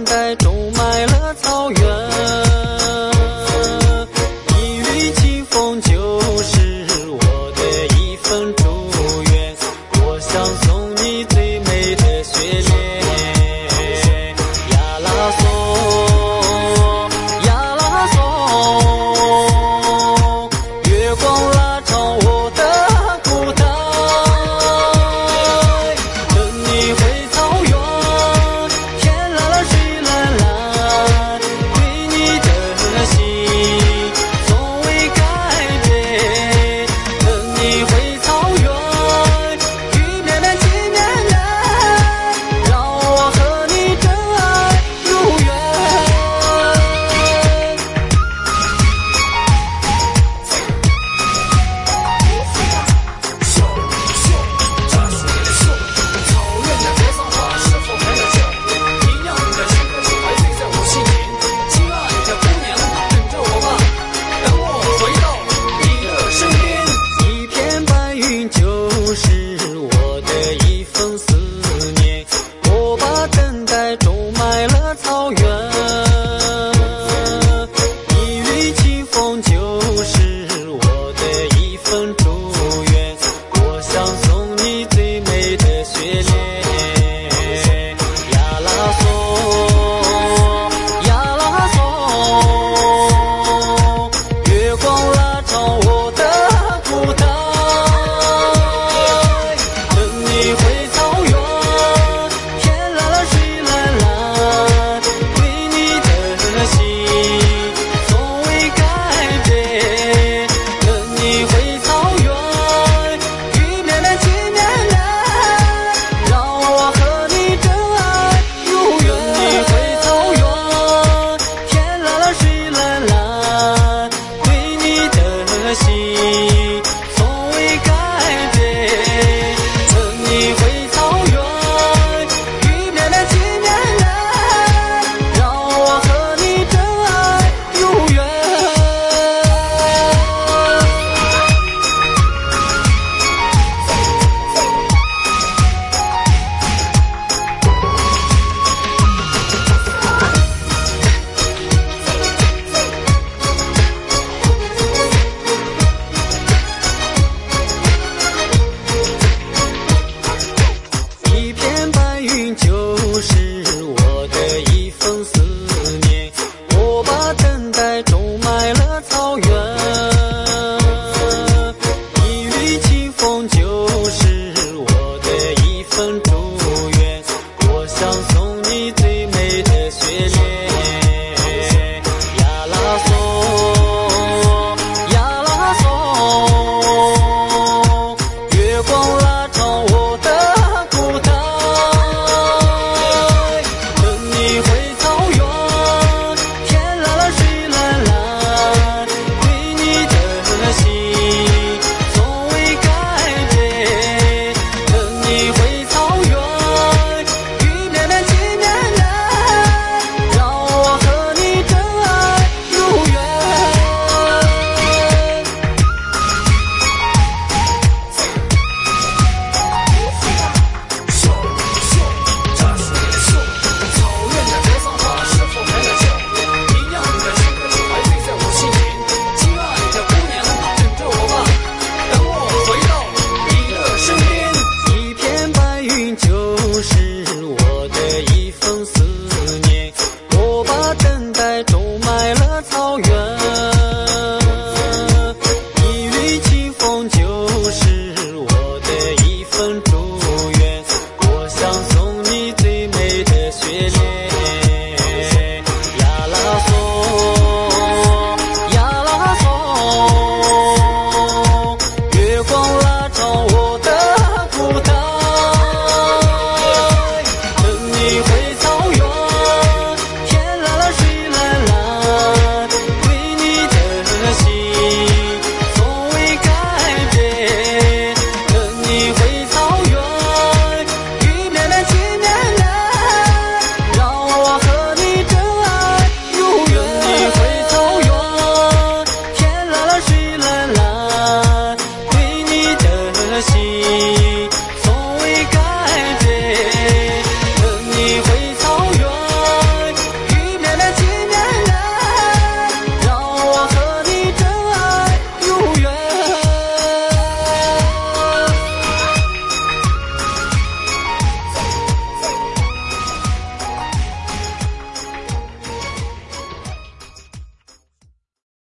待种满了草原，一缕清风就是我的一份祝愿，我想送你最美的雪莲。呀啦嗦，呀啦嗦，月光拉长我的裤带，等你回草原，天蓝蓝水蓝蓝，对你的心从未改变。等你回草原，雨绵绵情绵绵，让我和你真爱永远。 草原的格桑花是否开了笑脸？一样的青稞还醉在我心田。亲爱的姑娘，等着我吧，等我回到你的身边。 一片白云就是我的一份思念，我把等待种满了草原，一缕清风就是我的一份祝愿，我想送你最美的雪莲。呀啦嗦，呀啦嗦，月光拉长我的裤带，等你回草原，天蓝蓝水蓝蓝，对你的心从未改变。等你回草原，雨绵绵情绵绵，让我和你真爱永远。你回草原，天蓝蓝水蓝蓝，对你的心从未改变。等你回草原，雨绵绵情绵绵，让我和你真爱永远。一片白云就是我的一份思念，我把等待种满了草原，一缕清风就是我的一份祝愿，我想送你最美的雪莲。呀啦嗦，呀啦嗦，月光拉长我的裤带，等你回草原，天蓝蓝水蓝蓝，对你的心从未改变。等你回草原，雨绵绵情绵绵，让我和你真爱永远。 草原的格桑花是否开了笑脸？一样的青稞还醉在我心田。亲爱的姑娘，等着我吧，等我回到你的身边。 一片白云就是我的一份思念，我把等待种满了草原，一缕清风就是我的一份祝愿，我想送你最美的雪莲。呀啦嗦，呀啦嗦，月光拉长我的裤带，等你回草原，天蓝蓝水蓝蓝，对你的心从未改变。等你回草原，雨绵绵情绵绵，让我和你真爱永远。你回草原，天蓝蓝水蓝蓝，对你的心